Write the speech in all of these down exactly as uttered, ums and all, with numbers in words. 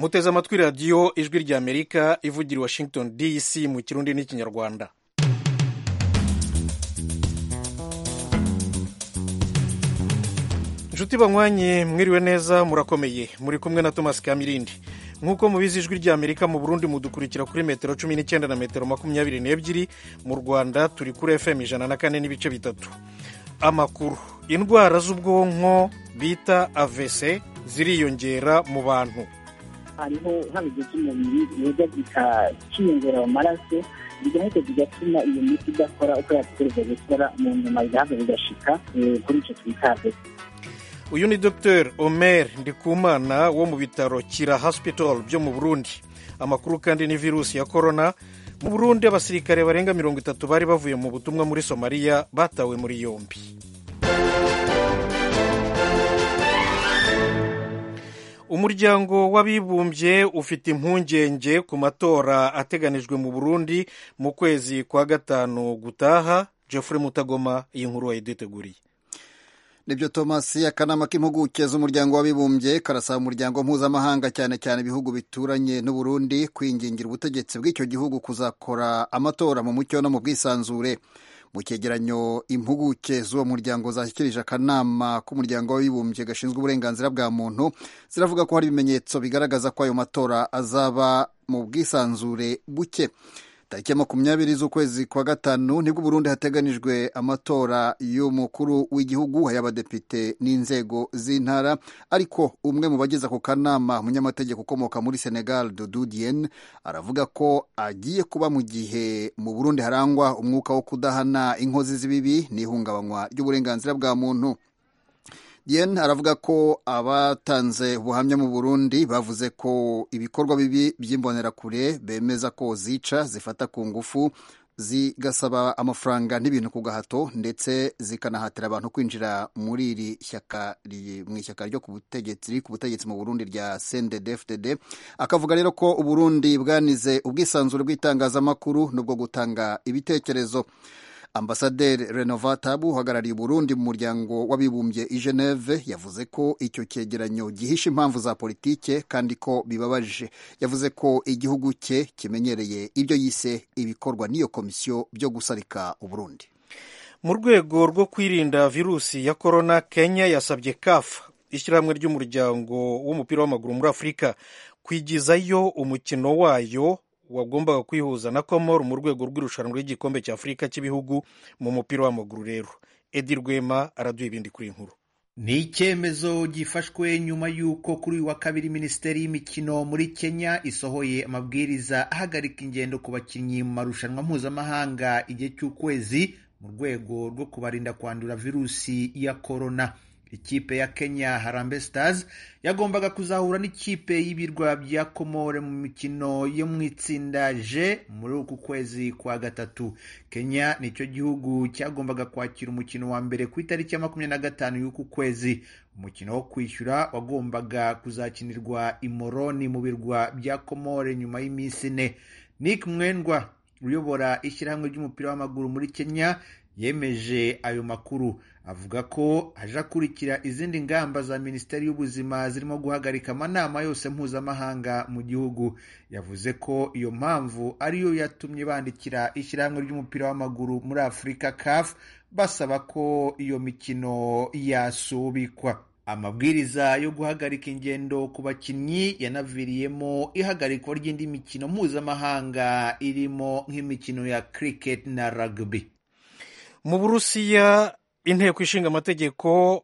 muteze amatwi radiyo ijwi rya amerika ivugira i washington D C mu kirundi n'ikinyarwanda. inshuti banywanyi mwiriwe neza, murakomeye, muri kumwe na Thomas Kamirindi. nk'uko mubizi ijwi rya amerika mu Burundi mudukurikira kuri metero cumi n'icyenda na metero makumyabiri n'ebyiri, mu Rwanda turi kuri F M ijana na kane n'ibice bitatu. Amakuru: indwara z'ubwonko bita A V C ziriyongera mu bantu. hariho nk'abigize umubiri biza bikiyongera mu maraso, bigahita bigatuma iyo miti idakora uko yategereza gukora, mu nyuma bigahava bigashika kuri icyo twita A V C. Uyu ni Docteur Omer Ndikumana wo mu bitaro Kira Hospital byo mu Burundi. Amakuru kandi ni virusi ya corona. Mu Burundi abasirikare barenga mirongo itatu bari bavuye mu butumwa muri Somalia batawe muri yombi. Umuryango w'abibumbye ufite impungenge ku matora ateganijwe mu Burundi mu kwezi kwa gatanu gutaha. Geoffrey Mutagoma iyi nkuru wayiduteguriye. Nibyo Thomas, akanama k'impuguke z'umuryango w'abibumbye karasaba umuryango mpuzamahanga cyane cyane ibihugu bituranye n'u Burundi kwingingira ubutegetsi bw'icyo gihugu kuzakora amatora mu mucyo no mu bwisanzure. Mu cyegeranyo impuguke z'uwo muryango zashyikirije akanama k'umuryango w'abibumbye gashinzwe uburenganzira bwa muntu, ziravuga ko hari ibimenyetso bigaragaza ko ayo matora azaba mu bwisanzure buke. Tariki ya makumyabiri z'ukwezi kwa gatanu nibwo Burundi hateganijwe amatora y'umukuru w'igihugu, ay'abadepite n'inzego z'intara, ariko umwe mu bagize ako kanama, umunyamategeko ukomoka muri Senegal, Doudou Diène, aravuga ko agiye kuba mu gihe mu Burundi harangwa umwuka wo kudahana inkozi z'ibibi n'ihungabanywa ry'uburenganzira bwa muntu. Diène aravuga ko abatanze ubuhamya mu Burundi bavuze ko ibikorwa bibi by'imbonerakure bemeza ko zica, zifata ku ngufu, zigasaba amafaranga n'ibintu ku gahato, ndetse zikanahatira abantu kwinjira muri iri shyaka mu ishyaka ryo ku butegetsi ku butegetsi mu Burundi rya C N D D F D D. Akavuga rero ko Uburundi bwanize ubwisanzure bw'itangazamakuru n'ubwo gutanga ibitekerezo. Ambasaderi Renovatabu uhagarariye Burundi mu muryango w'abibumbye i Geneve yavuze ko icyo cyegeranyo gihisha impamvu za politike kandi ko bibabaje. Yavuze ko igihugu cye kimenyereye ibyo yise ibikorwa n'iyo komisiyo byo gusarika Uburundi. Mu rwego rwo kwirinda virusi ya corona, Kenya yasabye C A F, ishyirahamwe ry'umuryango w'umupira w'amaguru muri Afurika, kwigizayo umukino wayo wagombaga kwihuza na Komoro mu rwego rw'irushanwa ry'igikombe cya Afurika cy'ibihugu mu mupira w'amaguru. Rero Edi Rwema araduha ibindi kuri inkuru. Ni icyemezo gifashwe nyuma y'uko kuri uyu wa kabiri Minisiteri y'imikino muri Kenya isohoye amabwiriza ahagarika ingendo ku bakinnyi mu marushanwa mpuzamahanga igihe cy'ukwezi mu rwego rwo kubarinda kwandura virusi ya corona. Ikipe ya Kenya Harambee Stars yagombaga kuzahura n'ikipe y'ibirwa bya Komore mu mikino yo mu itsinda J muri uku kwezi kwa gatatu. Kenya nicyo gihugu cyagombaga kwakira umukino wa mbere ku itariki ya makumyabiri na gatanu y'uku kwezi. Umukino wo kwishyura wagombaga kuzakinirwa i Moroni mu birwa bya Komore nyuma y'iminsi ine. Nick Mwendwa uyobora ishyirahamwe ry'umupira w'amaguru muri Kenya yemeje ayo makuru, avuga ko aje akurikira izindi ngamba za Minisiteri y'Ubuzima zirimo guhagarika amanama yose mpuzamahanga mu gihugu. Yavuze ko iyo mpamvu ariyo yatumye bandikira ishyirahamwe ry'umupira w'amaguru muri Afurika C A F basaba ko iyo mikino yasubikwa. Amabwiriza yo guhagarika ingendo ku bakinnyi yanaviriyemo ihagarikwa ry'indi mikino mpuzamahanga irimo nk'imikino ya cricket na rugby. Mu Burusiya, inteko ishinga amategeko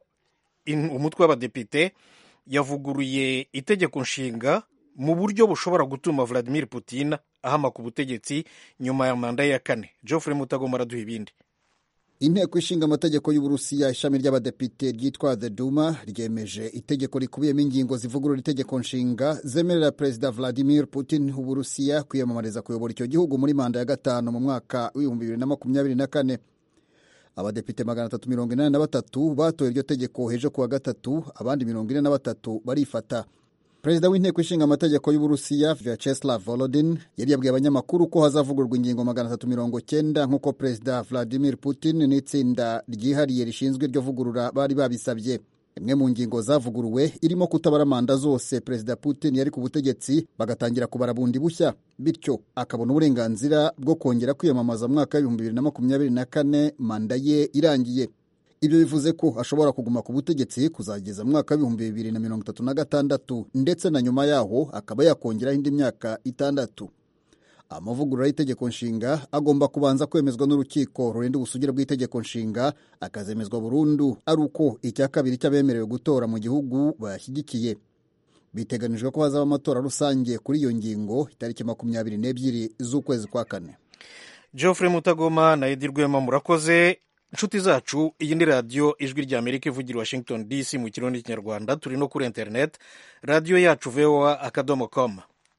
umutwe w'abadepite yavuguruye itegeko nshinga mu buryo bushobora gutuma Vladimir Putin ahama ku butegetsi nyuma ya manda ya kane. Geoffrey Mutagoma araduha ibindi. Inteko ishinga amategeko y'Uburusiya ishami ry'abadepite ryitwa The Duma ryemeje itegeko rikubiyemo ingingo zivugurura itegeko nshinga zemerera Perezida Vladimir Putin w'Uburusiya kwiyamamariza kuyobora icyo gihugu muri manda ya gatanu mu mwaka w'ibihumbi bibiri na makumyabiri na kane. Abadepite magana atatu mirongo inani na batatu batoye iryo tegeko hejo kuwa gatatu, abandi mirongo ine na batatu barifata. Perezida w'inteko ishinga amategeko y'Uburusiya Vyacheslav Volodin yari yabwiye abanyamakuru ko hazavugururwa ingingo magana atatu mirongo cyenda nk'uko Perezida Vladimir Putin n'itsinda ryihariye rishinzwe iryo vugurura bari babisabye. imwe mu ngingo zavuguruwe irimo kutabara manda zose Perezida Putin yari ku butegetsi bagatangira kubara bundi bushya, bityo akabona uburenganzira bwo kongera kwiyamamaza mu mwaka w'ibihumbi bibiri na makumyabiri na kane manda ye irangiye. Ibyo bivuze ko ashobora kuguma ku butegetsi kuzageza mu mwaka w'ibihumbi bibiri na mirongo itatu na gatandatu ndetse na nyuma yaho akaba yakongeraho indi myaka itandatu. Amavugurura y'itegeko nshinga agomba kubanza kwemezwa n'urukiko rurinda ubusugire bw'itegeko nshinga, akazemezwa burundu ari uko icya kabiri cy'abemerewe gutora mu gihugu bayashyigikiye. Biteganijwe ko hazaba amatora rusange kuri iyo ngingo itariki makumyabiri n'ebyiri z'ukwezi kwa kane. Geoffrey Mutagoma na Edi Rwema murakoze. Inshuti zacu, iyi ni radiyo ijwi rya Amerika ivugira Washington D C mu kirundi n'ikinyarwanda. Turi no kuri internet, radiyo yacu v o a akadomo com.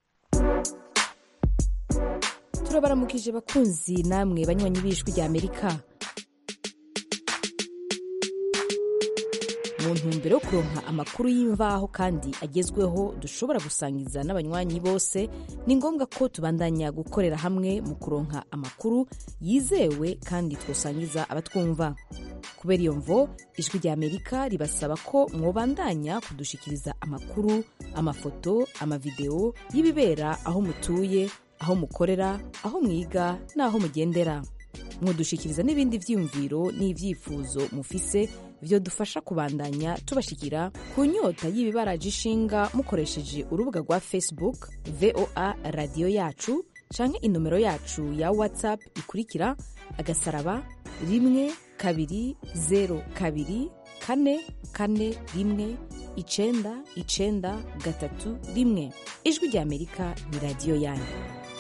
turabaramukije bakunzi namwe banywanyi b'ijwi rya Amerika. Mu ntumbero yo kuronka amakuru y'imvaho kandi agezweho dushobora gusangiza n'abanywanyi bose, ni ngombwa ko tubandanya gukorera hamwe mu kuronka amakuru yizewe kandi twosangiza abatwumva. Kubera iyo mvo, ijwi rya Amerika ribasaba ko mwobandanya kudushikiriza amakuru, amafoto, amavideo y'ibibera aho mutuye, aho mukorera, aho mwiga n'aho mugendera. Mwodushikiriza n'ibindi vyiyumviro n'ivyifuzo mufise vyo dufasha kubandanya tubashikira ku nyota y'ibibaraje ishinga mukoresheje urubuga rwa Facebook V O A Radio Yacu canke inomero yacu ya WhatsApp ikurikira agasaraba rimwe kabiri zero kabiri kane kane rimwe icenda icenda gatatu rimwe. Ijwi rya Amerika ni radio yanyu.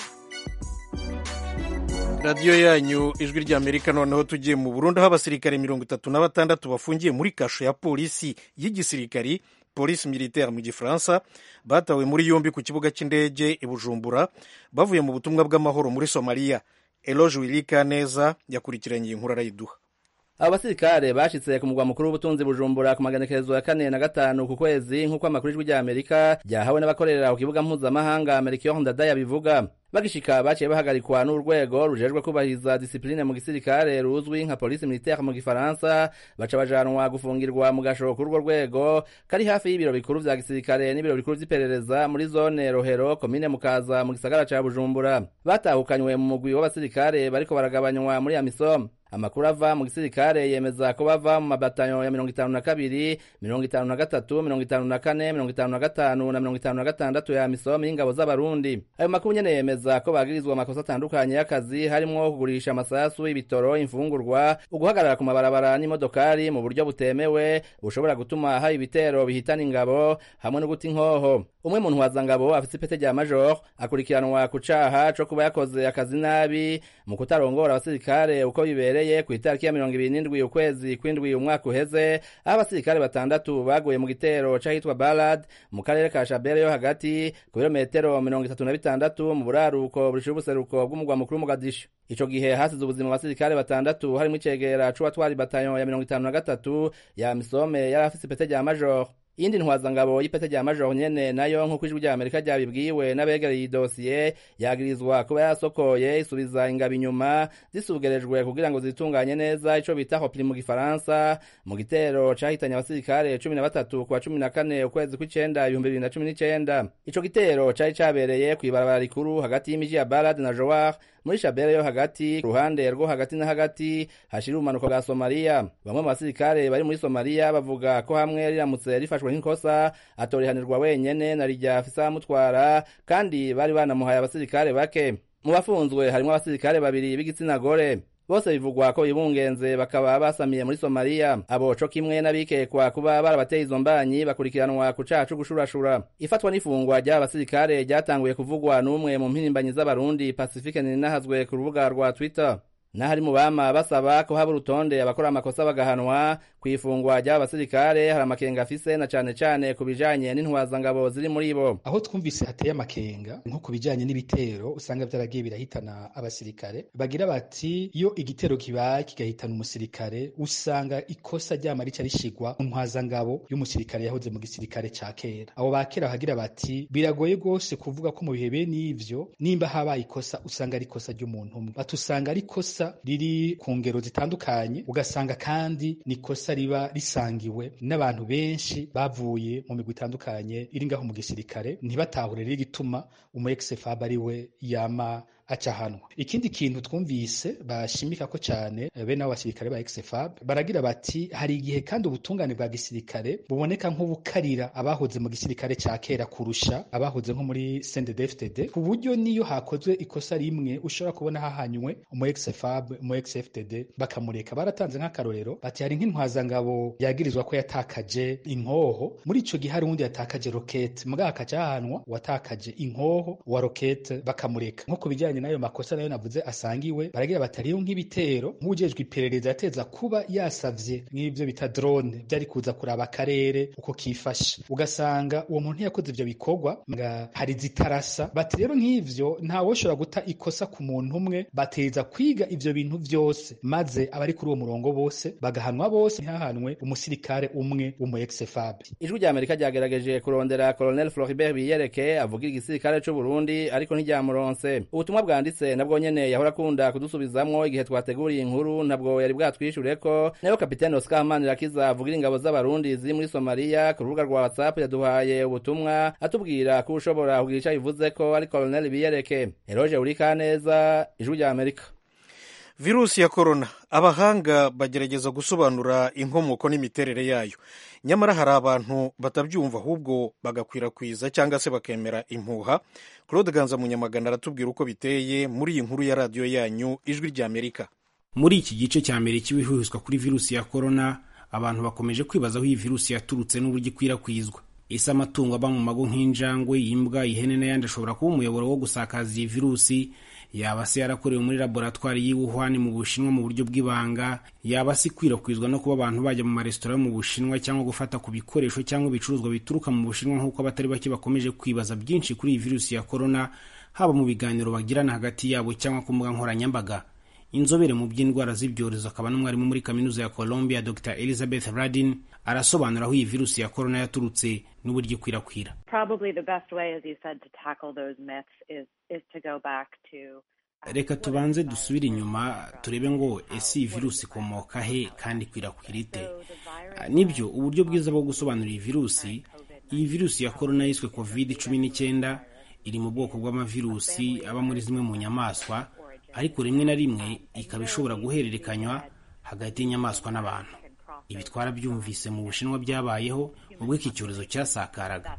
radiyo yanyu ijwi rya Amerika. Noneho tugiye mu Burundi, aho abasirikare mirongo itatu na batandatu bafungiye muri kasho ya polisi y'igisirikari, polisi militaire mu gifaransa, batawe muri yombi ku kibuga cy'indege i Bujumbura bavuye mu butumwa bw'amahoro muri Somalia. Eloge Wilikaneza yakurikiranye iyi nkuru arayiduha. Abo basirikare bashitse ku mugwa mukuru w'ubutunzi Bujumbura ku maganekerezo ya kane na gatanu ku kwezi nk'uko amakuru y'ijwi rya Amerika ryahawe n'abakorera ku kibuga mpuzamahanga Melchior Ndadaye bivuga. Bagishika baciye bahagarikwa n'urwego rujejwe kubahiriza discipline mu gisirikare ruzwi nka police militaire mu gifaransa, baca bajanwa gufungirwa mu gasho k'urwo rwego kari hafi y'ibiro bikuru vya gisirikare n'ibiro bikuru vy'iperereza muri zone Rohero komine Mukaza mu gisagara ca Bujumbura. Batahukanywe mu mugwi w'abasirikare bariko baragabanywa muri Amisom. Amakuru ava mu gisirikare yemeza ko bava mu mabatanyo ya mirongo itanu na kabiri, mirongo itanu na gatatu, mirongo itanu na kane, mirongo itanu na gatanu na mirongo itanu na gatandatu ya Amisom y'ingabo z'Abarundi. Ayo makuru nyene yemeza ko bagirizwa amakosa atandukanye y'akazi, harimo kugurisha amasasu, ibitoro, imfungurwa, uguhagarara ku mabarabara n'imodokari mu buryo butemewe bushobora gutuma hari ibitero bihitana ingabo, hamwe no guta inkoho. Umwe mu ntwazangabo afite ipete rya major akurikiranwa ku caha co kuba yakoze akazi nabi mu kutarongora abasirikare uko bibereye ku itariki ya mirongo ibiri n'indwi ukwezi kw'indwi umwaka uheze, aho abasirikare batandatu baguye mu gitero c'ahitwa Balad mu karere ka Shabelle yo hagati ku birometero mirongo itatu na bitandatu mu buraruko bushira ubuseruko bw'umugwa mukuru Mogadishu. Ico gihe hasize ubuzima abasirikare batandatu harimo icegera c'uwatwara batanyo ya mirongo itanu na gatatu ya Amisom yari afise ipete rya major. Iyindi ntwazangabo y'ipete rya major nyene nayo nk'uko ijwi rya Amerika ryabibwiwe n'abegereye idosiye yagirizwa kuba yasokoye isubiza ingabo inyuma zisugerejwe kugira ngo zitunganye neza ico bita hopli mu gifaransa mu gitero cahitanye abasirikare cumi na batatu kwa cumi na kane ukwezi kw'icenda ibihumbi bibiri na cumi n'icenda. Ico gitero cari cabereye kw'ibarabara rikuru hagati y'imiji ya Balad na Jowar muri Shabelle yo hagati, ruhande rwo hagati na hagati hashira umanuko bwa Somalia. Bamwe mu basirikare bari muri Somalia bavuga ko hamwe riramutse rifashwe nk'ikosa atorihanirwa wenyene na rijya afisa mutwara, kandi bari banamuhaye abasirikare bake. Mu bafunzwe harimo abasirikare babiri b'igitsina gore, bose bivugwa ko ibungenze bakaba basamiye muri Somalia. Abo co kimwe n'abikekwa kuba barabateye izo mbanyi bakurikiranwa ku caha co gushurashura. Ifatwa n'ifungwa ry'abasirikare ryatanguye kuvugwa n'umwe mu mpirimbanyi z'Abarundi, Pacifique Ninahazwe, ku rubuga rwa Twitter. Nahari mu bama basaba ko haba urutonde abakora amakosa bagahanwa. Kwifungwa ry'aba basirikare hari amakenga afise na cane cane kubijanye n'intwazangabo ziri muri bo. Aho twumvise hateye amakenga nko kubijanye n'ibitero usanga vyaragiye birahitana abasirikare, bagira bati iyo igitero kibaye kigahitana umusirikare usanga ikosa ryama rica rishigwa mu ntwazangabo y'umusirikare yahoze mu gisirikare ca kera. Abo bakera bagira bati biragoye gose kuvuga ko mu bihe bene ivyo nimba habaye ikosa usanga ari ikosa ry'umuntu umwe, batusanga ari ikosa ikosa riri ku ngero zitandukanye, ugasanga kandi ni ikosa riba risangiwe n'abantu benshi bavuye mu migwi itandukanye iri ngaho mu gisirikare, ntibatahure rero igituma umu ex-F A B ari we yama acahanwa. Ikindi kintu twumvise bashimika ko cyane bene abo basirikare ba ex-F A B baragira bati hari igihe kandi ubutungane bwa gisirikare buboneka nk'ubukarira abahoze mu gisirikare cya kera kurusha abahoze nko muri C N D D F D D, ku buryo niyo hakozwe ikosa rimwe ushobora kubona hahanywe umu ex-F A B umu ex-F D D bakamureka. Baratanze nk'akarorero bati hari nk'intwazangabo yagirizwa ko yatakaje inkoho, muri ico gihe hari undi yatakaje rokete, mugabo akaja hahanwa watakaje inkoho wa rokete bakamureka. Nko kubijanye nayo makosa nayo navuze asangiwe, baragira batariyo nk'ibitero nk'ujejwe iperereza yateza kuba yasavye nk'ivyo bita drone byari kuza kuraba akarere uko kifashe, ugasanga uwo muntu yakoze ivyo bikorwa nga hari zitarasa. Bati rero nk'ivyo nta woshobora guta ikosa ku muntu umwe, bateza kwiga ivyo bintu vyose maze abari kuri uwo murongo bose bagahanwa bose, ntihahanwe umusirikare umwe w'umu ex-F A B. Ijwi rya Amerika ryagerageje kurondera Colonel Floribert Biyereke avugira igisirikare c'u Burundi ariko ntiryamuronse. Ubutumwa bwanditse nabwo nyene yahora akunda kudusubizamwo igihe twateguriye inkuru ntabwo yari bwatwishure ko. Nayo Kapiteni Oscar Manirakiza avugira ingabo z'abarundi ziri muri Somalia ku rubuga rwa WhatsApp yaduhaye ubutumwa atubwira ko ushobora kugira ico bivuze ko ari Colonel Biyereke. Eroje Urikaneza, Ijwi rya Amerika. Virusi ya korona, abahanga bagerageza gusobanura inkomoko n'imiterere yayo, nyamara hari abantu batabyumva ahubwo bagakwirakwiza cyangwa se bakemera impuha. Claude Ganza Munyamagana aratubwira uko biteye muri iyi nkuru ya radiyo yanyu Ijwi rya Amerika. Muri iki gice cya mbere cy'ibihwihwiswa kuri virusi ya korona, abantu bakomeje kwibaza aho iyi virusi yaturutse n'uburyo ikwirakwizwa. Ese amatungo aba mu mago nk'injangwe, imbwa, ihene n'ayandi ashobora kuba umuyoboro wo gusakaza iyi virusi? Yaba se yarakorewe muri laboratwari y'i Wuhan mu Bushinwa mu buryo bw'ibanga? Yaba se ikwirakwizwa no kuba abantu bajya mu maresitora mu Bushinwa cyangwa gufata ku bikoresho cyangwa ibicuruzwa bituruka mu Bushinwa, nk'uko abatari bake bakomeje kwibaza byinshi kuri iyi virusi ya korona, haba mu biganiro bagirana hagati yabo cyangwa ku mbuga nkoranyambaga. Inzobere mu by'indwara z'ibyorezo akaba n'umwarimu muri kaminuza ya Columbia Doctor Elizabeth Radin arasobanura aho iyi virusi ya korona yaturutse n'uburyo ikwirakwira. Reka tubanze dusubire inyuma turebe ngo ese iyi virusi ikomoka he kandi ikwirakwira ite. Nibyo uburyo bwiza bwo gusobanura iyi virusi. Iyi virusi ya korona yiswe covid cumi n'icyenda iri mu bwoko bw'amavirusi aba muri zimwe mu nyamaswa, ariko rimwe na rimwe ikaba ishobora guhererekanywa hagati y'inyamaswa n'abantu. Ibi twarabyumvise mu Bushinwa byabayeho ubwo iki cyorezo cyasakaraga.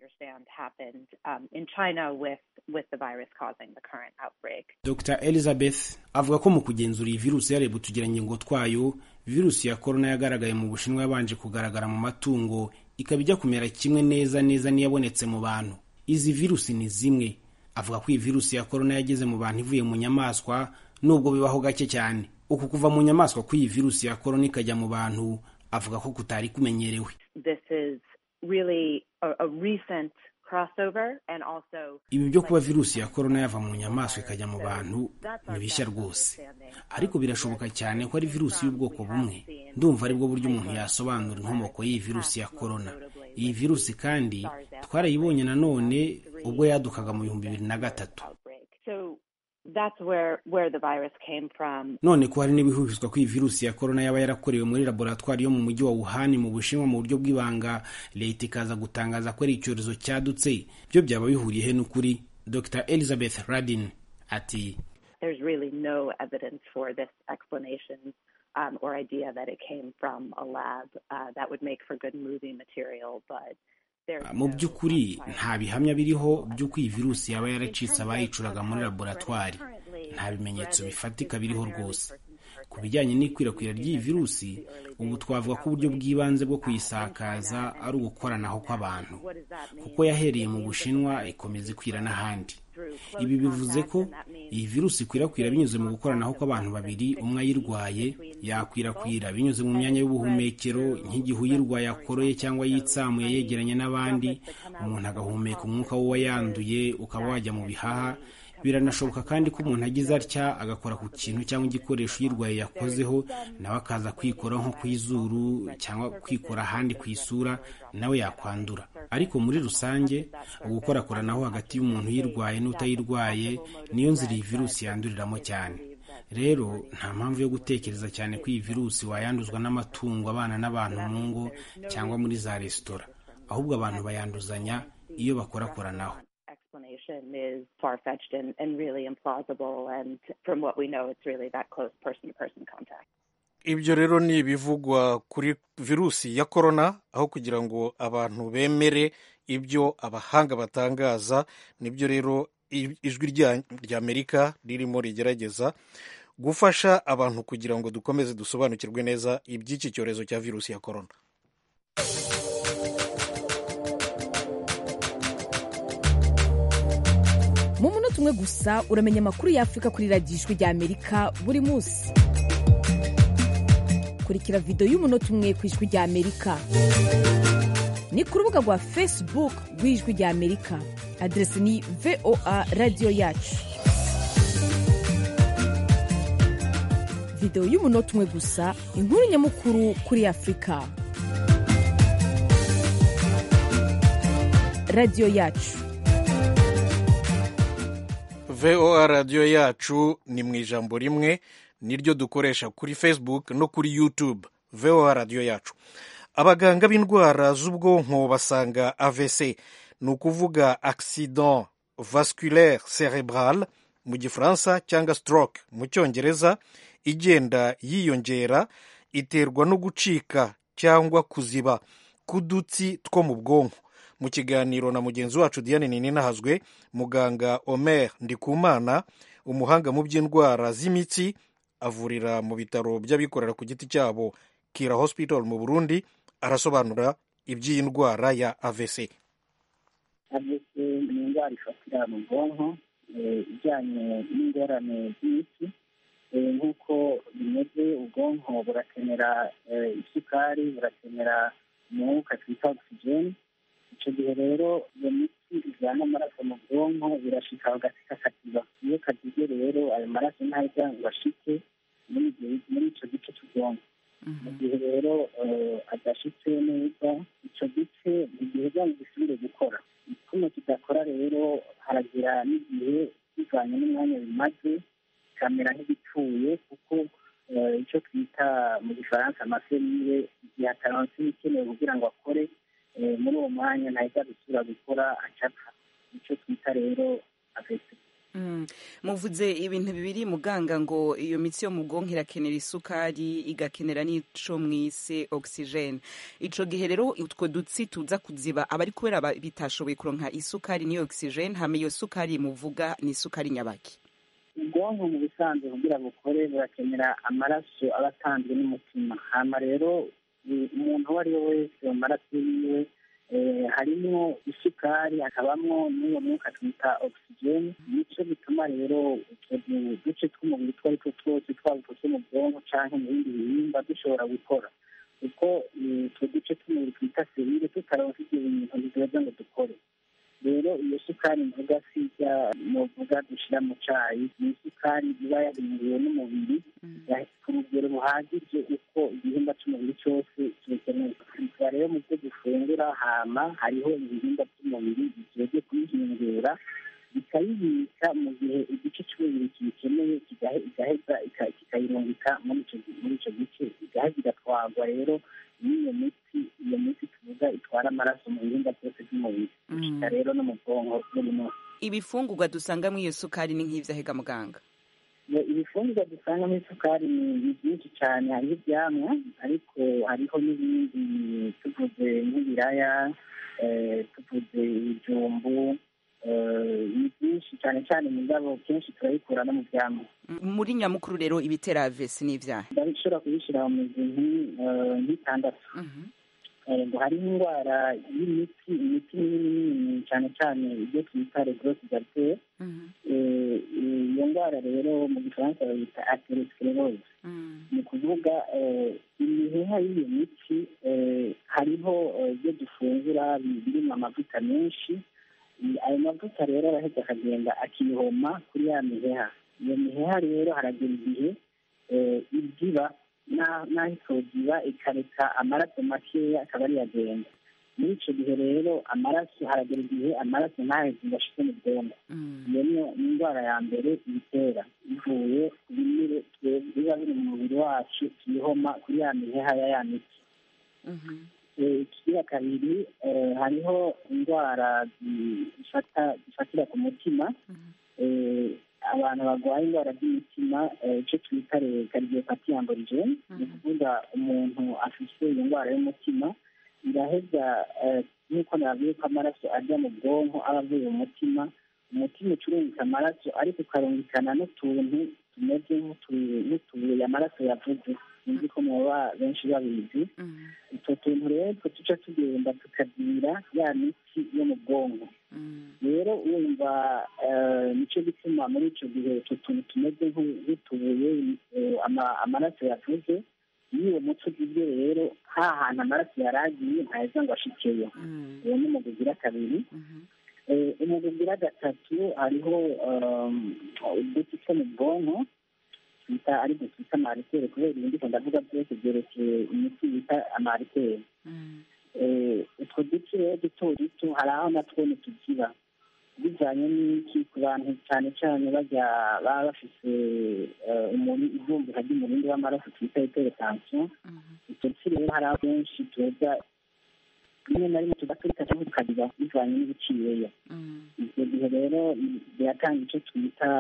Doctor Elizabeth avuga ko mu kugenzura iyi virusi yareba utugirangingo twayo, virusi ya korona yagaragaye mu Bushinwa yabanje kugaragara mu matungo ikaba ijya kumera kimwe neza neza n'iyabonetse mu bantu. Izi virusi ni zimwe. Avuga ko iyi virusi ya korona yageze mu bantu ivuye mu nyamaswa, nubwo bibaho gake cyane. Uku kuva mu nyamaswa ko iyi virusi ya korona ikajya mu bantu avuga ko kutari kumenyerewe. This is really a, a recent crossover and also ibi byo kuba virusi ya korona yava mu nyamaswa ikajya mu bantu ni bishya rwose, ariko birashoboka cyane ko ari virusi y'ubwoko bumwe. Ndumva aribwo buryo umuntu yasobanura inkomoko y'iyi virusi ya korona. Iyi virusi kandi twarayibonye nanone ubwo yadukaga mu bihumbi bibiri na gatatu. That's where where the virus came from. None ko hari n'ibihwihwiswa ko iyi virusi ya korona yaba yarakorewe muri laboratwari yo mu mujyi wa Wuhan mu Bushinwa mu buryo bw'ibanga, leta ikaza gutangaza ko ari icyorezo cyadutse. Byo byaba bihuriye he n'ukuri? Doctor Elizabeth Radin ati There's really no evidence for this explanation um, or idea that it came from a lab. Uh, that would make for good movie material, but mu by'ukuri nta bihamya biriho by'uko iyi virusi yaba yaracitse abayicuraga muri laboratwari. Nta bimenyetso bifatika biriho rwose. Ku bijyanye n'ikwirakwira ry'iyi virusi, ubu twavuga ko uburyo bw'ibanze bwo kuyisakaza ari ugukoranaho kw'abantu, kuko yahereye mu Bushinwa ikomeza ikwira n'ahandi. Ibi bivuze ko iyi virusi ikwirakwira binyuze mu gukoranaho kw'abantu babiri, umwe ayirwaye yakwirakwira binyuze mu myanya y'ubuhumekero, nk'igihe uyirwaye akoroye cyangwa yitsamuye yegeranye n'abandi, umuntu agahumeka umwuka we yanduye ukaba wajya mu bihaha. Biranashoboka kandi ko umuntu agize atya agakora ku kintu cyangwa igikoresho uyirwaye yakozeho, nawe akaza kwikora nko ku izuru cyangwa kwikora ahandi ku isura, nawe yakwandura. Ariko muri rusange ugukorakoranaho hagati y'umuntu uyirwaye n'utayirwaye niyo nzira iyi virusi yanduriramo cyane. rero nta mpamvu yo gutekereza cyane ko iyi virusi wayanduzwa n'amatungo abana n'abantu mu ngo cyangwa muri za resitora, ahubwo abantu bayanduzanya iyo bakorakoranaho. Explanation is far-fetched and, and really implausible, and from what we know it's really that close person-to-person contact. Ibyo rero ni ibivugwa kuri virusi ya korona, aho kugira ngo abantu bemere ibyo abahanga batangaza. Nibyo rero ijwi ry'Amerika ririmo rigerageza gufasha abantu kugira ngo dukomeze dusobanukirwe neza iby'iki cyorezo cya virusi ya korona. mu munota umwe gusa uramenya amakuru y'Afurika kuri radiyo ijwi ry'Amerika buri munsi. kurikira video y'umunota umwe ku ijwi ry'Amerika ni ku rubuga rwa Facebook rw'ijwi ry'Amerika. Adresi ni V O A radiyo yacu. video y'umunota umwe gusa, inkuru nyamukuru kuri Afurika. radiyo yacu. V O A radiyo yacu ni mu ijambo rimwe, niryo dukoresha kuri Facebook no kuri YouTube. V O A radiyo yacu. Abaganga b'indwara z'ubwonko basanga A V C, ni ukuvuga accident vasculaire cerebral mu gifaransa cyangwa stroke mu cyongereza, igenda yiyongera, iterwa no gucika cyangwa kuziba k'udutsi two mu bwonko. Mu kiganiro na mugenzi wacu Diane Nininahazwe, muganga Omer Ndikumana, umuhanga mu by'indwara z'imitsi, avurira mu bitaro by'abikorera ku giti cyabo Kira Hospital mu Burundi, arasobanura iby'iyi ndwara ya A V C. A V C ni indwara ifatira mu bwonko ijyanye n'ingorane z'imitsi. Nk'uko bimeze, ubwonko burakenera isukari, burakenera umwuka twita oxygen. Icyo gihe rero iyo mitsi ijyana amaraso mu bwonko birashika hagati kakaziba. Iyo kazize rero ayo maraso ntajya ngo ashike muri icyo gice cy'ubwonko. mu gihe rero adashitse neza icyo gice ntigiheza ngo gisubire gukora. Kuno kidakora rero haragira n'igihe bivanye n'umwanya bimaze kamera nk'igipfuye, kuko icyo twita mu gifaransa amaserire igihe ataronse ibikenewe kugira ngo akore muri uwo mwanya ntahita gusubira gukora acapfa. Icyo twita rero A V C. muvuze ibintu bibiri muganga, ngo iyo mitsi yo mu bwonko irakenera isukari igakenera n'ico mwise oxygene. Ico gihe rero utwo dutsi tuza kuziba aba ari kubera bitashoboye kuronka isukari n'iyo oxygene. Hama iyo sukari muvuga ni isukari nyabaki? Ubwonko mu bisanzwe kugira bukore burakenera amaraso aba atanzwe n'umutima. Hama rero umuntu uwo ari we wese mu maraso yiwe harimo isukari, hakabamo n'uwo mwuka twita oxygen. Nicyo bituma rero uduce tw'umubiri two ariko twose twaba utwo mu bwonko cyangwa mu bindi bihimba dushobora gukora, kuko utwo duce tw'umubiri twita serire tutaronse ibyo bintu biduheza ngo dukore. Rero iyo sukari mvuga sijya muvuga dushyira mu cyayi, ni isukari iba yahinduriwe n'umubiri ku rugero buhagije uko igihimba cy'umubiri cyose kibikeneye. Tuba rero mu byo dufungura, hama hariho ibihimba by'umubiri bigiye kuyihindura bikayibika mu gihe igice cy'umubiri kibikeneye, igaheza kikayirungika muri icyo gice, igaheza igatwarwa rero n'iyo miti. Iyo miti tuvuga itwara amaraso mu bihimba byose by'umubiri, gushika rero no mu bwonko burimo. Ibifungurwa dusanga muri iyo sukari ni nk'ivyahega muganga? Ibifungurwa dusanga muri sukari ni byinshi cyane. Hariho ivyamwa, ariko hariho n'ibindi, tuvuze nk'ibiraya, tuvuze ibijumbu, ni byinshi cyane cyane. Mugabo kenshi turabikura no mu vyamwa. Muri nyamukuru rero ibitera A V C ni ivyahe? Ndabishobora kubishira mu mizi nk'itandatu. ngo hari indwara y'imiti imiti minini cyane cyane ibyo twita regrose garte. Iyo ndwara rero mu gifaransa bayita atherosclerose. ni ukuvuga imiheha y'iyo miti hariho ibyo dufungura birimo amavuta menshi. Ayo mavuta rero araheza akagenda akihoma kuri ya miheha. Iyo miheha rero haragera igihe ibyiba n'aho itogiba ikareka amaraso makeya akaba ari yagenda. muri icyo gihe rero amaraso haragera igihe amaraso ntaheze ngo ashike mu bwonko. iyo niyo indwara ya mbere ibitera ivuye ku binure biba biri mu mubiri wacu tuyihoma kuri ya miheha ya ya miti. ikigira kabiri hariho indwara zifatira ku mutima. abantu barwaye indwara z'imitima icyo twita kardiopathy amborigene, ni ukuvuga umuntu afite iyo ndwara y'umutima iraheza nk'uko nababwiye ko amaraso ajya mu bwonko aba avuye mu mutima, umutima ucurungika amaraso ariko ukarungikana n'utuntu tumeze nk'utubuye amaraso yavuze, sinzi ko muba benshi babizi. utwo tuntu rero two tuca tugenda tukagira ya mitsi yo mu bwonko. rero wumva nicyo gituma muri icyo gihe utwo tuntu tumeze nk'utubuye amaraso yavuze, iyo uwo mutsi ugize rero ha hantu amaraso yari agiye ntaheza ngo ashikeyo. uwo ni umugwi ugira kabiri. umugwi ugira gatatu hariho uduti two mu bwonko twita ari byo twita amaritere, kubera ibindi ko ndavuga byose byerekeye imiti bita amaritere. utwo duti rero duto duto hari aho natwo ntitugira, bijyanye n'iki ku bantu cyane cyane bajya baba bafite ivumbuka ry'umurindi w'amaraso twita hypertension. utwo duti rero hari aho benshi tuza rimwe na rimwe tugaturika cyangwa tukagira bivanye n'ibiciyeyo. ibyo gihe rero biratanga icyo twita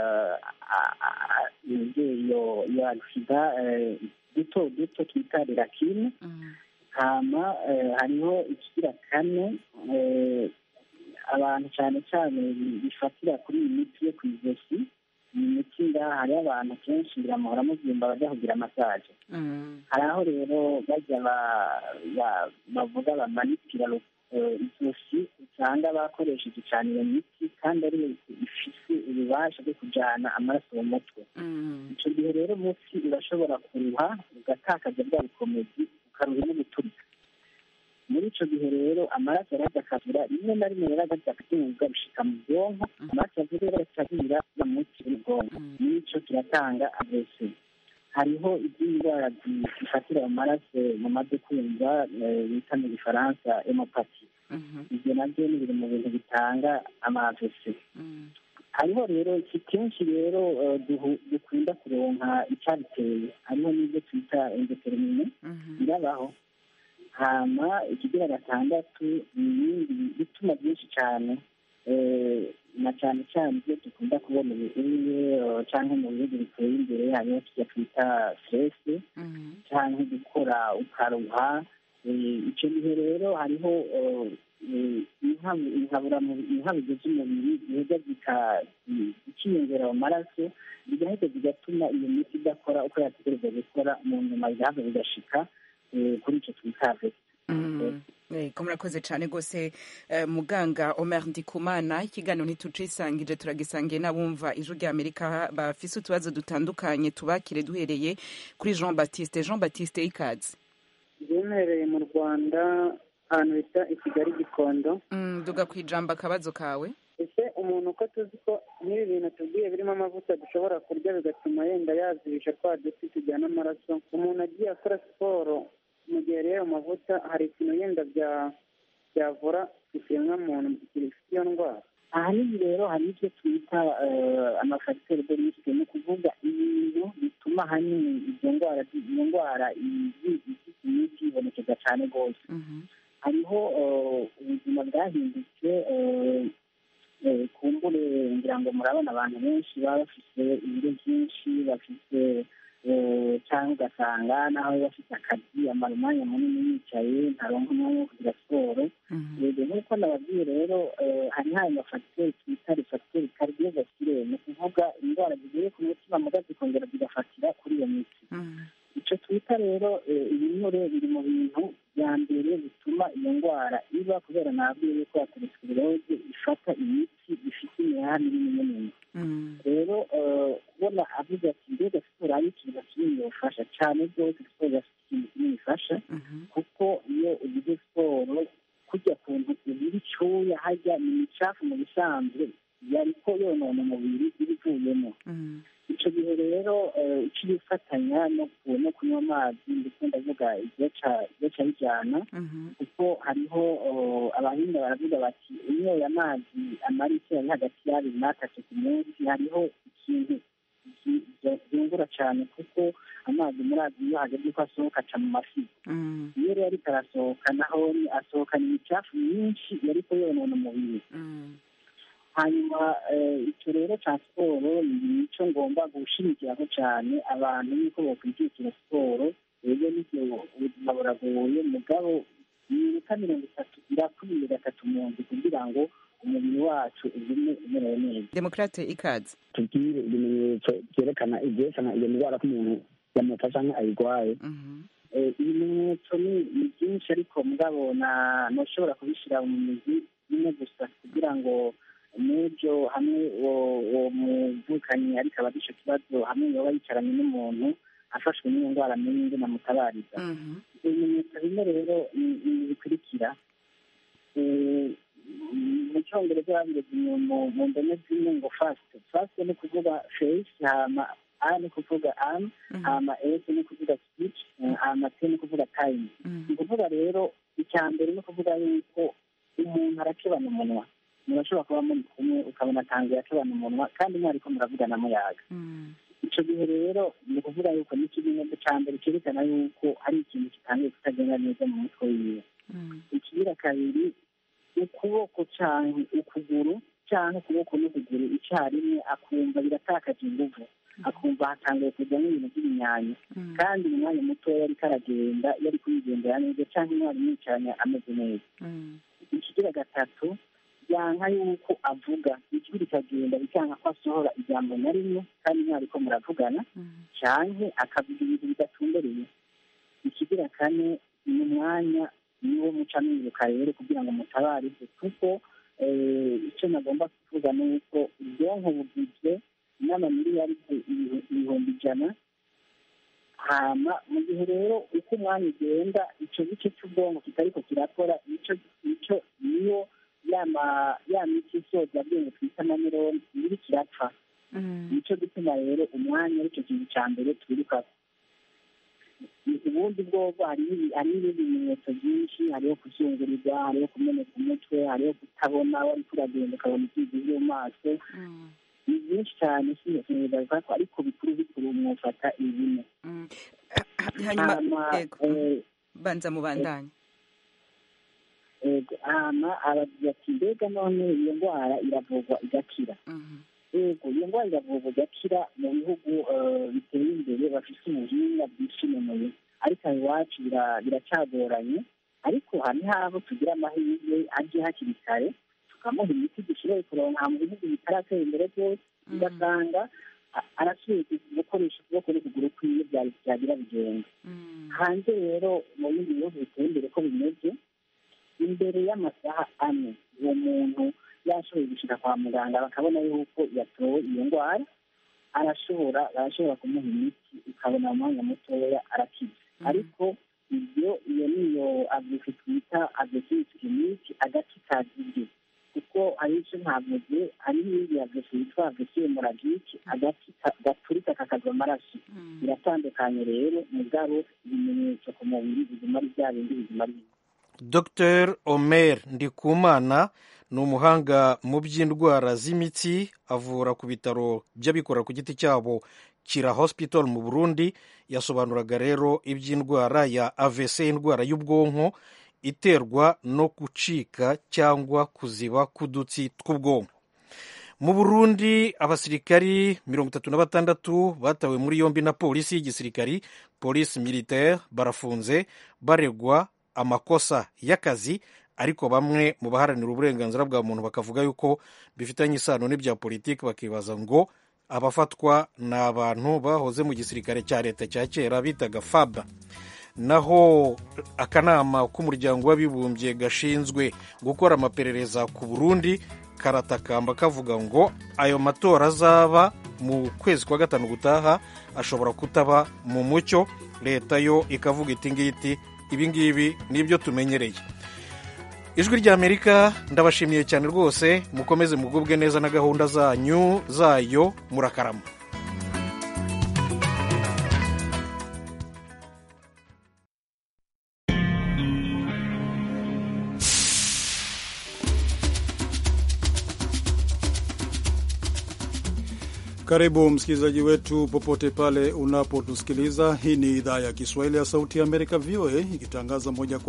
iyo iyo agisida duto duto twita rirakine. hama hariho ikigira kane abantu cyane cyane bifatira kuri iyi miti yo ku ijosi. iyi miti ngaha hariho abantu kenshi biramuhora mubyumva bajya kugira masaje. hari aho rero bajya bavuga bamanipira ijosi, usanga bakoresheje cyane iyo miti kandi ari ifite ububasha bwo kujyana amaraso mu mutwe. icyo gihe rero umutsi urashobora kuruha ugatakaza bwa bukomezi ukaruha no guturika. muri icyo gihe rero amaraso arajya akabura, rimwe na rimwe rero agajya akaduga bishika mu bwonko, amaraso yavuze rero akabura mu mutsi w'ubwonko. n'icyo kiratanga avese. hariho iby'indwara zifatira mu maraso mu maze kumva bita mu gifaransa hemopati. ibyo nabyo ni biri mu bintu bitanga amavese. hariho rero iki kenshi rero dukunda kuronka icyabiteye, hariho n'ibyo twita indetermine birabaho. hama ikigira gatandatu ni ibindi bituma byinshi cyane, na cyane cyane ibyo dukunda kubona ubuye cyangwa mu bihugu biteye imbere hariho tujya twita stress cyangwa gukora ukaruha. icyo gihe rero hariho inkabuzo z'umubiri ziheza zikiyongera mu maraso, bigahita bigatuma iyo miti idakora uko yategereza gukora, mu nyuma bigahava bigashika kuri icyo twita ko murakoze cyane rwose muganga Omer Ndikumana. ikiganiro ntitucisangije turagisangiye n'abumva ijwi rya Amerika bafise utubazo dutandukanye, tubakire duhereye kuri Jean Baptiste. Jean Baptiste ikaze. byemereye mu Rwanda ahantu bita i Kigali Gikondo. duga ku ijambo akabazo kawe. ese umuntu uko tuzi ko n'ibi bintu tubwiye birimo amavuta dushobora kurya bigatuma yenda yazibisha twa duti tujyana amaraso, umuntu agiye akora siporo mu gihe rero amavuta hari ikintu yenda byavura ikiremwa muntu gifite iyo ndwara? ahanini rero hari ibyo twita amafagiteri de risike, ni ukuvuga ibintu bituma ahanini izo ndwara iyo ndwara imiti ibonekeza cyane rwose. hariho ubuzima bwahindutse, kumbure ngira ngo murabona abantu benshi baba bafite ibiro byinshi, bafite cyangwa ugasanga naho bafite akazi amara umwanya munini yicaye ntaronka umwanya wo kugira siporo. nk'uko nababwiye rero hari hari amafagiteri twita refagiteri kardiovasculaire, ni ukuvuga indwara zigiye ku mutima muga zikongera zigafatira kuri iyo miti. icyo twita rero ibinure biri mu bintu bya mbere bituma iyo ndwara iba, kubera nababwiye yuko aterosclerose ifata imiti ifite imihaha minini minini. rero kubona avuga ati mbega siporo ari ikintu kinini yofasha cyane rwose, siporo yafite ikintu kinini ifasha, kuko iyo ugize siporo kujya ku ntoki ziri icyuya hajya ni imicafu mu bisanzwe yariko yonona umubiri ibivuyemo. Icyo gihe rero ikibifatanya no kunywa amazi ndetse ndavuga igihe cya bijyana kuko hariho abahinga baravuga bati unyoye amazi amara icyo ari hagati y'abiri n'atatu ku munsi hariho ikintu byungura cyane kuko amazi muri azi iyo hageze ko asohoka aca mu mafi. Iyo rero ariko arasohoka naho asohokana imicafu myinshi yariko yonona umubiri. Hanyuma icyo rero cya siporo ni icyo ngomba gushimikiraho cyane abantu yuko bakwijukira siporo. Rero n'ibyo ubuzima buragoye mugabo iminota mirongo itatu irakwiye gatatu mu nzu kugira ngo umubiri wacu ugume umerewe neza. Demokrate ikaze tubwire ibimenyetso byerekana ibyerekana iyo ndwara ko umuntu yamufasha nka ayirwaye. Ibimenyetso ni byinshi ariko mugabo ntushobora kubishyira mu mizi imwe gusa kugira ngo n'ibyo hamwe uwo muvukanyi ariko aba icyo kibazo hamwe yoba yicaranye n'umuntu afashwe n'iyo ndwara n'indi namutabariza. Ibimenyetso bimwe rero bikurikira mu cyongereza babireze mu ndome zimwe ngo fasite. Fasite ni ukuvuga feyisi, hama a ni ukuvuga amu, hama esi ni ukuvuga sipici, hama te ni ukuvuga tayimu. Ni ukuvuga rero icya mbere ni ukuvuga yuko umuntu arakebana umunwa. Murashobora kuba muri kumwe ukabona atangiye akebana umunwa kandi mwariko muravugana muyaga. Icyo gihe rero ni ukuvuga yuko n'ikimenyetso cya mbere cyerekana yuko hari ikintu kitangiye kutagenda neza mu mutwe wiwe. Ikigira kabiri ukuboko cyangwa ukuguru cyangwa ukuboko n'ukuguru icyarimwe akumva biratakaje inguvu, akumva hatangiye kujyamo ibintu by'ibinyanyo kandi mu mwanya mutoya ariko aragenda yari kuyigendera neza cyangwa umwari yicaranye ameze neza. Ikigira gatatu byanka yuko avuga ijwi rikagenda bikanga ko asohora ijambo na rimwe kandi mwariko muravugana cyangwa akavuga ibintu bidatumbereye. Ikigira kane ni umwanya niwo muca mwiruka rero kugira ngo mutabarize kuko icyo nagomba kuvuga ni uko ubwonko bugizwe n'amamiliyaride ibihumbi ijana. Hama mu gihe rero uko umwanya ugenda icyo gice cy'ubwonko kitariko kirakora icyo icyo niyo yama ya miti isoza bwenge twita amanironi iri kirapfa. Nicyo gituma rero umwanya aricyo kintu cya mbere twiruka. Ubundi bwobwo hari n'ibindi bimenyetso byinshi, hariho kuzungurirwa, hariho kumeneka umutwe, hariho kutabona wari kuragenda ukabona ibyizi byo mu maso. Ni byinshi cyane sinzibaza ko ariko bikuru bikuru mwufata ibine. Hanyuma banza mubandanye. Hama aravuga ati mbega none iyo ndwara iravurwa igakira. Yego iyo ndwara iravurwa igakira mu bihugu biteye imbere bafite ubuhinga bwishimenuye ariko iwacu biracagoranye. Ariko hari habo tugira amahirwe aje hakiri kare tukamuha imiti dushoboye kuronka mu bihugu bitaratera imbere byose ugasanga arasubiye gukoresha ukuboko n'ukuguru kwiwe byagira bigenda. Hanze rero mu bindi bihugu biteye imbere ko bimeze imbere y'amasaha ane uwo muntu yashoboye gushika kwa muganga bakabona yuko yatowe iyo ndwara arashobora barashobora kumuha imiti ukabona mu mwanya mutoya arakiza. Ariko ibyo iyo niyo avuga twita agresivity clinique agati kazibye kuko ari icyo ntavuze hari n'ibindi agresivity yitwa agresivity hemorrhagique agati gaturika kakagwa amaraso. Biratandukanye rero mugabo ibimenyetso ku mubiri biguma ari bya bindi biguma ari. Docteur Omer Ndikumana ni umuhanga mu by'indwara z'imitsi avura ku bitaro by'abikorera ku giti cyabo Kira Hospital mu Burundi. Yasobanuraga rero iby'indwara ya A V C, indwara y'ubwonko iterwa no gucika cyangwa kuziba k'udutsi tw'ubwonko. Mu Burundi abasirikari mirongo itatu na batandatu batawe muri yombi na polisi y'igisirikari police militaire barafunze baregwa amakosa y'akazi, ariko bamwe mu baharanira uburenganzira bwa muntu bakavuga yuko bifitanye isano n'ibya politiki, bakibaza ngo abafatwa ni abantu bahoze mu gisirikare cya leta cya kera bitaga F A B. Naho akanama k'umuryango w'abibumbye gashinzwe gukora amaperereza ku Burundi karatakamba kavuga ngo ayo matora azaba mu kwezi kwa gatanu gutaha ashobora kutaba mu mucyo. Leta yo ikavuga iti ngiti ibi ngibi nibyo tumenyereye. ijwi ry'Amerika ndabashimiye cyane rwose, mukomeze mugubwe neza na gahunda zanyu zayo, murakarama. Karibu msikilizaji wetu popote pale unapotusikiliza. Hii ni idhaa ya Kiswahili ya Sauti ya Amerika, V O A, ikitangaza moja kwa